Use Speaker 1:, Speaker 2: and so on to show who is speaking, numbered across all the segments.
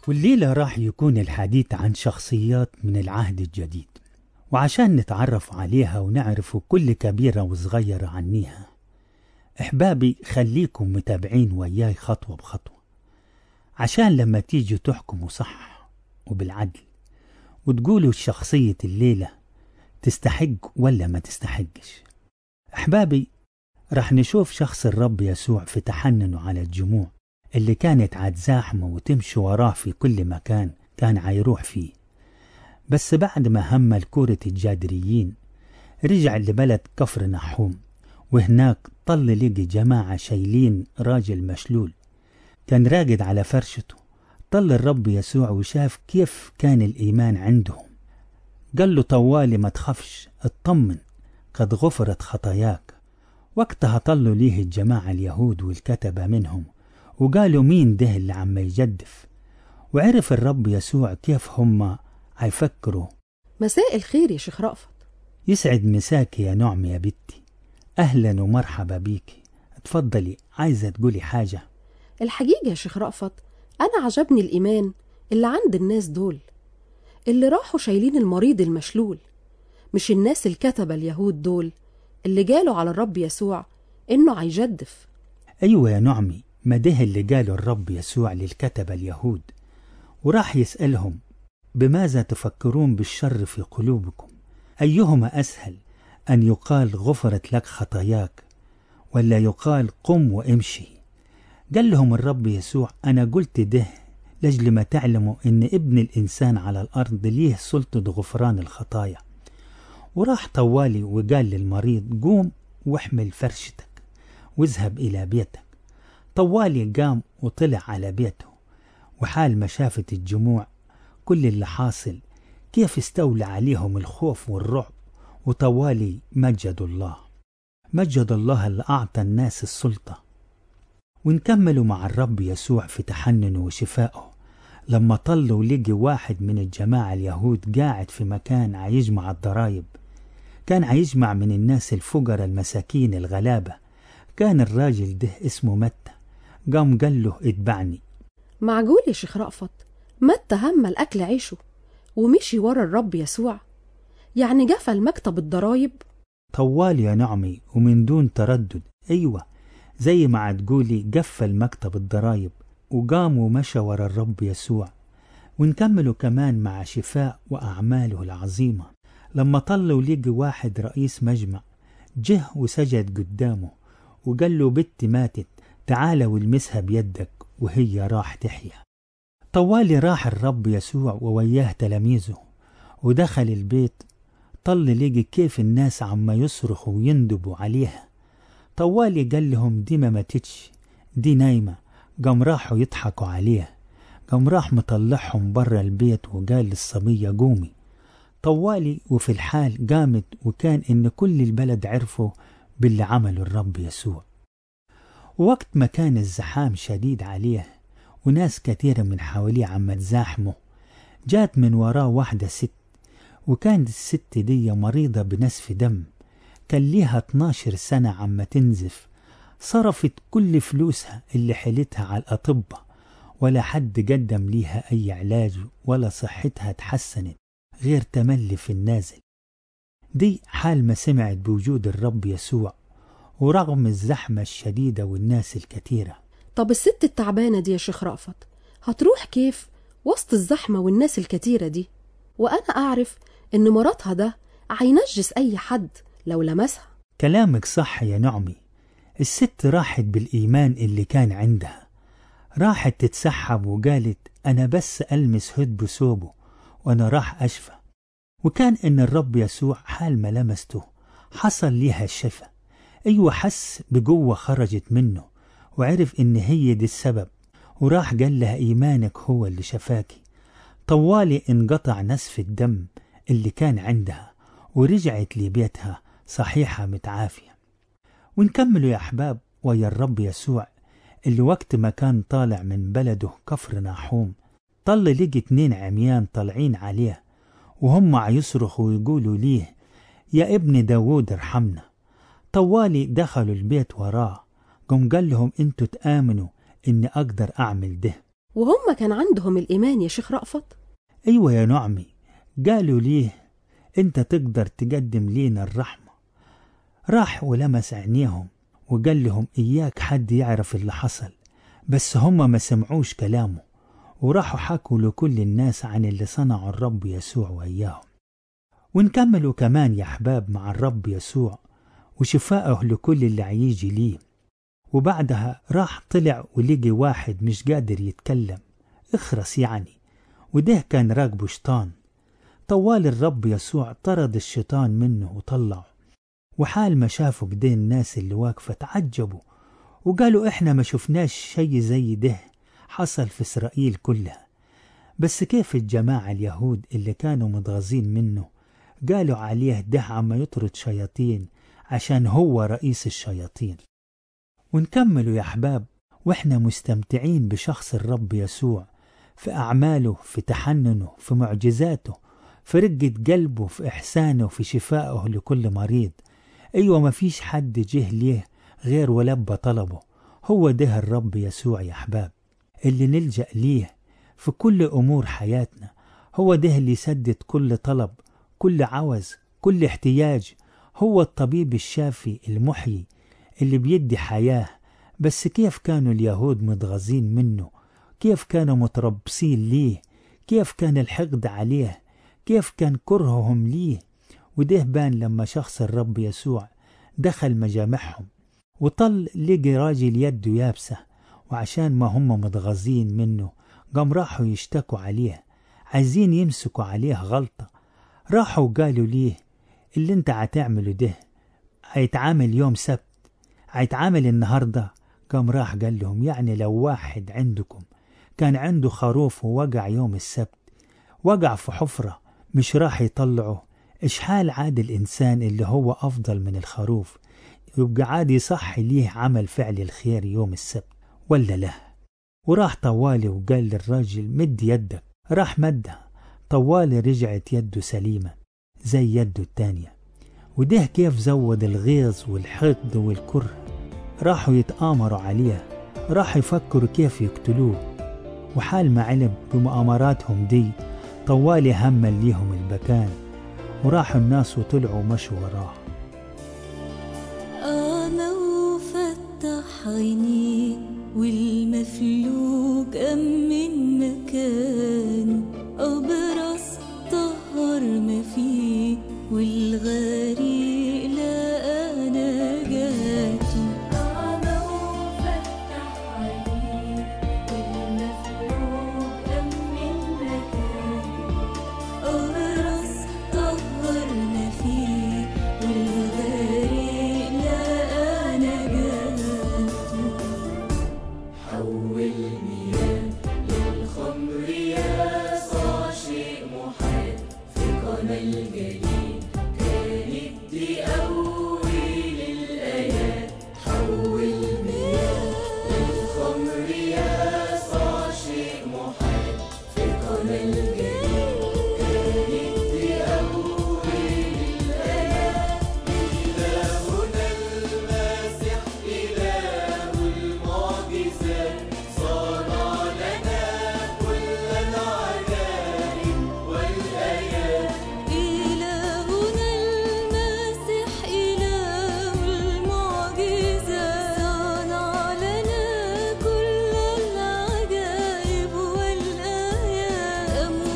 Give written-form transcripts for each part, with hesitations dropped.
Speaker 1: والليلة راح يكون الحديث عن شخصيات من العهد الجديد، وعشان نتعرف عليها ونعرف كل كبيرة وصغيرة عنيها. أحبابي خليكم متابعين وياي خطوة بخطوة، عشان لما تيجوا تحكموا صح وبالعدل وتقولوا شخصية الليلة تستحق ولا ما تستحقش. أحبابي راح نشوف شخص الرب يسوع في تحننه على الجموع اللي كانت عاد زاحمة وتمشي وراه في كل مكان كان عيروح فيه. بس بعد ما همل كورة الجادريين رجع لبلد كفر نحوم، وهناك طل لقي جماعة شايلين راجل مشلول كان راقد على فرشته. طل الرب يسوع وشاف كيف كان الإيمان عندهم، قال له طوالي ما تخافش، اطمن قد غفرت خطاياك. وقتها طلوا ليه الجماعة اليهود والكتبة منهم وقالوا مين ده اللي عم يجدف. وعرف الرب يسوع كيف هم هيفكروا.
Speaker 2: مساء الخير يا شيخ رأفت.
Speaker 1: يسعد مساك يا نعم يا بنتي، أهلا ومرحبا بيكي. اتفضلي، عايزة تقولي حاجة؟
Speaker 2: الحقيقة يا شيخ رأفت أنا عجبني الإيمان اللي عند الناس دول اللي راحوا شايلين المريض المشلول، مش الناس الكتبة اليهود دول اللي قالوا على الرب يسوع إنه هيجدف.
Speaker 1: أيوة يا نعمي، ما ده اللي قاله الرب يسوع للكتبة اليهود، وراح يسألهم بماذا تفكرون بالشر في قلوبكم؟ أيهما أسهل أن يقال غفرت لك خطاياك ولا يقال قم وامشي؟ قال لهم الرب يسوع أنا قلت ده لأجل ما تعلموا إن ابن الإنسان على الأرض ليه سلطة غفران الخطايا. وراح طوالي وقال للمريض قوم واحمل فرشتك واذهب إلى بيتك. طوالي قام وطلع على بيته، وحال ما شافت الجموع كل اللي حاصل كيف استولى عليهم الخوف والرعب. وطوالي مجد الله، مجد الله اللي أعطى الناس السلطة. ونكملوا مع الرب يسوع في تحننه وشفائه لما طلوا ولقي واحد من الجماعة اليهود قاعد في مكان عيجمع الضرايب. كان عيجمع من الناس الفقراء المساكين الغلابة. كان الراجل ده اسمه متى. قام قال له اتبعني.
Speaker 2: معقول يا شيخ رأفت متى هم الأكل عيشه ومشي ورا الرب يسوع؟ يعني قفل مكتب الضرايب؟
Speaker 1: طوال يا نعمي ومن دون تردد، أيوة زي ما تقولي قفل مكتب الضرايب وقام ومشى ورا الرب يسوع. ونكملوا كمان مع شفاء وأعماله العظيمة لما طلوا لقي واحد رئيس مجمع جه وسجد قدامه وقال له بنتي ماتت، تعال والمسها بيدك وهي راح تحيا. طوالي راح الرب يسوع ووياه تلاميذه ودخل البيت. طل لقي كيف الناس عم يصرخوا ويندبوا عليها. طوالي قال لهم دي ما ماتتش، دي نايمة. قام راحوا يضحكوا عليه. قام راح مطلعهم برا البيت وقال للصبية قومي. طوالي وفي الحال قامت، وكان إن كل البلد عرفوا باللي عمله الرب يسوع. ووقت ما كان الزحام شديد عليه وناس كثيرة من حواليه عم تزاحمه، جات من وراه واحدة ست، وكانت الست دي مريضة بنزف دم. كان ليها 12 سنة عم تنزف. صرفت كل فلوسها اللي حلتها على الأطباء، ولا حد قدم ليها أي علاج ولا صحتها تحسنت غير تملي في النازل. دي حال ما سمعت بوجود الرب يسوع ورغم الزحمة الشديدة والناس الكثيرة.
Speaker 2: طب الست التعبانة دي يا شيخ رأفت هتروح كيف وسط الزحمة والناس الكتيرة دي؟ وأنا أعرف إن مراتها ده هينجس أي حد لو لمسها.
Speaker 1: كلامك صح يا نعمي. الست راحت بالإيمان اللي كان عندها، راحت تتسحب وقالت أنا بس ألمس هد ثوبه وأنا راح أشفى. وكان إن الرب يسوع حال ما لمسته حصل ليها الشفاء. أيوة حس بقوة خرجت منه وعرف إن هي دي السبب، وراح قال لها إيمانك هو اللي شفاكي. طوالي انقطع نزف الدم اللي كان عندها ورجعت لبيتها صحيحة متعافية. ونكملوا يا أحباب ويا الرب يسوع اللي وقت ما كان طالع من بلده كفر ناحوم طل لقي 2 عميان طالعين عليه وهم عيصرخوا ويقولوا ليه يا ابن داود ارحمنا. طوالي دخلوا البيت وراه. قام قال لهم انتوا تآمنوا اني اقدر اعمل ده.
Speaker 2: وهم كان عندهم الإيمان يا شيخ رأفت؟
Speaker 1: أيوة يا نعمي، قالوا ليه أنت تقدر تقدم لينا الرحمة. راح ولمس عينيهم وقال لهم إياك حد يعرف اللي حصل، بس هم ما سمعوش كلامه، وراحوا حكوا لكل الناس عن اللي صنعوا الرب يسوع وإياهم. ونكملوا كمان يا أحباب مع الرب يسوع وشفائه لكل اللي عيجي ليه. وبعدها راح طلع ولقي واحد مش قادر يتكلم، اخرس يعني، وده كان راكبه شيطان. طوال الرب يسوع طرد الشيطان منه وطلعه، وحال ما شافوا كده الناس اللي واقفة تعجبوا وقالوا احنا ما شفناش شيء زي ده حصل في إسرائيل كلها. بس كيف الجماعة اليهود اللي كانوا متغاظين منه قالوا عليه ده عم يطرد شياطين عشان هو رئيس الشياطين. ونكملوا يا أحباب وإحنا مستمتعين بشخص الرب يسوع، في أعماله، في تحننه، في معجزاته، في رقة قلبه، في إحسانه، في شفائه لكل مريض. أيوة ما فيش حد جه ليه غير ولبى طلبه. هو ده الرب يسوع يا أحباب اللي نلجأ ليه في كل أمور حياتنا. هو ده اللي يسدد كل طلب، كل عوز، كل احتياج. هو الطبيب الشافي المحيي اللي بيدي حياة. بس كيف كانوا اليهود متغاظين منه، كيف كانوا متربصين ليه، كيف كان الحقد عليه، كيف كان كرههم ليه. وده بان لما شخص الرب يسوع دخل مجامعهم وطل لقي راجل يده يابسة، وعشان ما هم متغاظين منه قام راحوا يشتكوا عليه، عايزين يمسكوا عليه غلطة. راحوا قالوا ليه اللي انت هتعمله ده هيتعامل يوم سبت، هيتعامل النهاردة. قام راح قال لهم يعني لو واحد عندكم كان عنده خروف ووقع يوم السبت، وقع في حفرة مش راح يطلعه، إيش حال عاد الإنسان اللي هو أفضل من الخروف؟ يبقى عادي صح ليه عمل فعل الخير يوم السبت ولا لا؟ وراح طوالي وقال للراجل مد يدك. راح مدها، طوالي رجعت يده سليمة زي يده التانية. وده كيف زود الغيظ والحقد والكره. راحوا يتآمروا عليه، راح يفكروا كيف يقتلوه. وحال ما علم بمؤامراتهم دي طوالي همل ليهم البكان، وراحوا الناس وطلعوا مشوا وراه.
Speaker 3: أنا وفتح عينيه والمفلوج قام من مكانه، أبرص طهر ما فيه والغريق لقى نجاته. أنا وفتح عينيه والمفلوج قام من مكانه، أبرص طهر ما فيه والغريق لقى نجاته. حول مياه للخمر يسوع شيء محال في قنا الجليل، كانت دي أول الآيات. حول مياه للخمر يسوع شيء محال في قنا الجليل، كانت دي أول الآيات. إلهنا المسيح إله المعجزات، صنع لنا كل العجائب والآيات. إلهنا المسيح إله المعجزات، صنع لنا كل العجائب والآيات.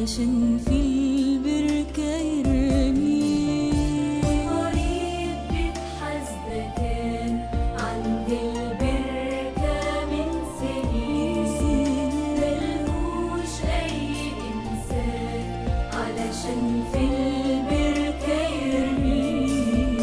Speaker 3: علشان في البركة يرمي. مريض بيتحاسب كان عند البركة من سنين، ملهوش أي إنسان علشان في البركة يرمي.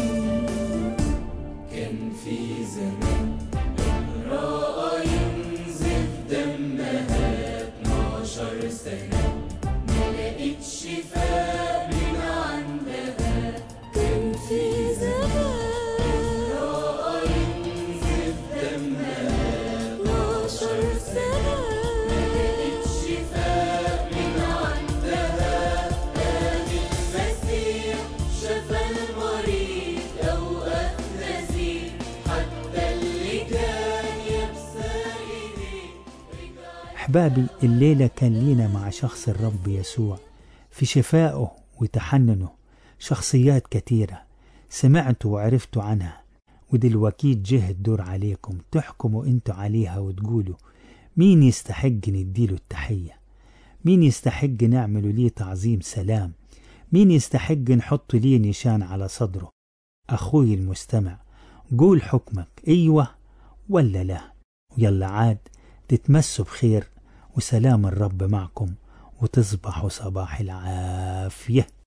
Speaker 4: كان في زمان امرأة ينزف دمها 12 سنة، ملقتش شفاء من عندها.
Speaker 3: كان في زمان
Speaker 4: امرأة ينزف دمها
Speaker 3: 12 سنة،
Speaker 4: ملقتش شفاء من عندها. قام المسيح شفى المريض أوقات نزيف، حتى اللي كان يبسى إيديه رجع.
Speaker 1: أحبابي، الليلة كان لينا مع شخص الرب يسوع في شفائه وتحننه شخصيات كتيرة سمعتوا وعرفتوا عنها، ودلوقتي جه الدور عليكم تحكموا انتوا عليها وتقولوا مين يستحق نديله التحية، مين يستحق نعمله ليه تعظيم سلام، مين يستحق نحط ليه نشان على صدره. أخوي المستمع، قول حكمك أيوة ولا لا، ويلا عاد تتمسوا بخير وسلام الرب معكم وتصبحوا صباح العافية.